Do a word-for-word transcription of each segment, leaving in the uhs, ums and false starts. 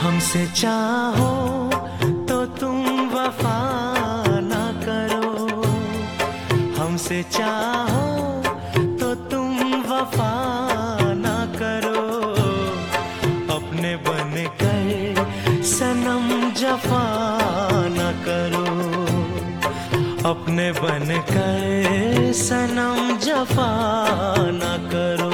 हमसे चाहो तो तुम वफा ना करो, हमसे चाहो तो तुम वफा ना करो, अपने बन कर सनम जफा ना करो, अपने बन कर सनम जफा ना करो।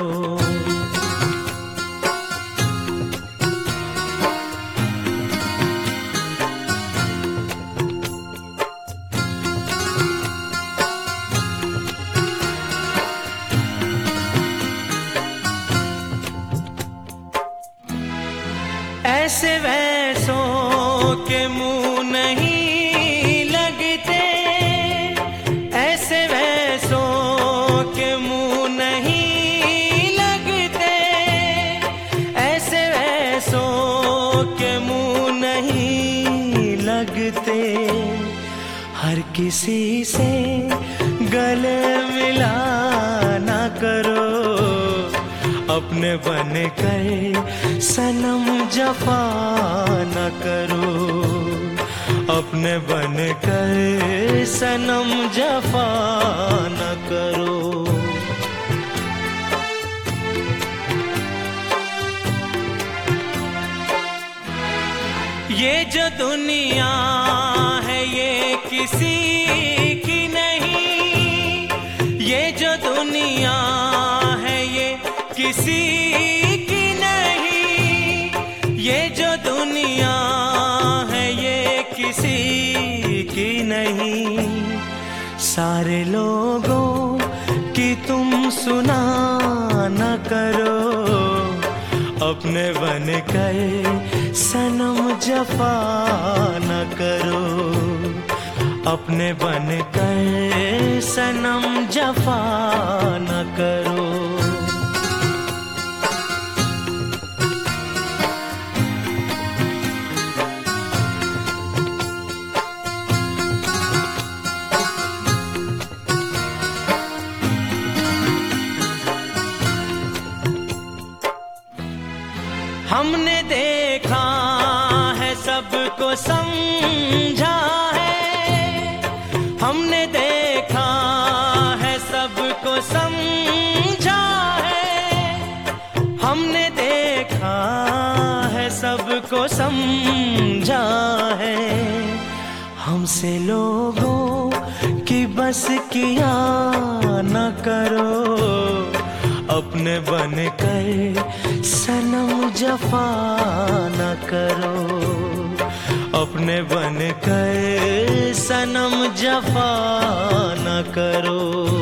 ऐसे वैसों के मुंह नहीं लगते, ऐसे वैसों के मुंह नहीं लगते, ऐसे वैसों के मुंह नहीं लगते, हर किसी से गले मिला ना करो, अपने बन कर सनम जफा न करो, अपने बन कर सनम जफा न करो। ये जो दुनिया है ये किसी की नहीं, ये जो दुनिया है ये किसी की नहीं, ये जो दुनिया है ये किसी की नहीं, सारे लोगों की तुम सुना न करो, अपने बन कर सनम जफा न करो, अपने बन कर सनम जफा न करो। हमने देखा है सबको समझा है, हमने देखा है सबको समझा है, हमने देखा है सबको समझा है, हमसे लोगों की बस किया न करो, अपने बन कर सनम जफा न करो, अपने बन कर सनम जफा न करो।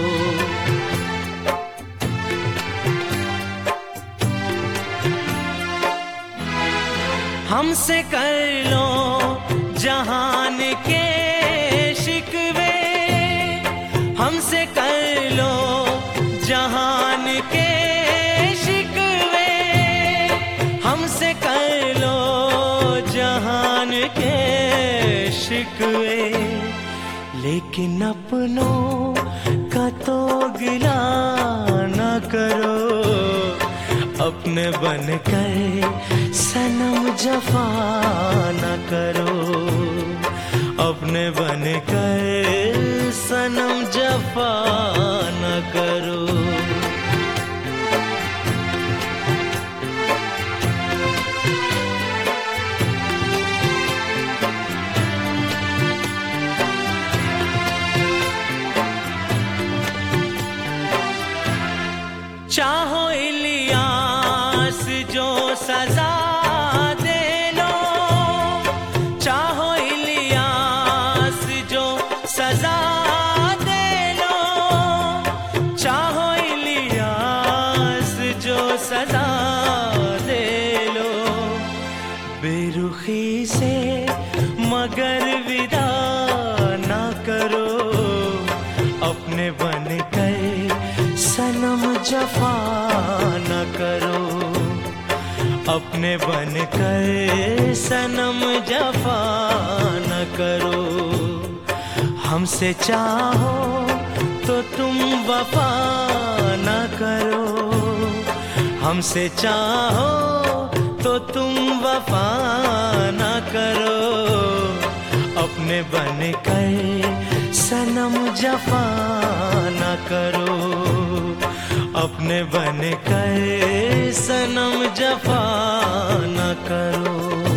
हमसे कर लो जहान के शिकवे, हमसे कर लो जहान के शिकवे, हमसे कर लो जहान के शिकवे, लेकिन अपनों का तो गिला न करो, अपने बन कर सनम जफा न करो, अपने बन कर सनम जफा न करो। चाहो इलियास जो सजा दे लो, चाहो इलियास जो सजा दे लो, चाहो इलियास जो सजा दे लो, बेरुखी से मगर विदा ना करो, अपने बन कर सनम जफा न करो, अपने बन कर सनम जफा न करो, हमसे चाहो तो तुम वफा न करो, हमसे चाहो तो तुम वफा ना करो, अपने बन कर सनम जफा ना करो, अपने बन कर सनम जफा ना करो।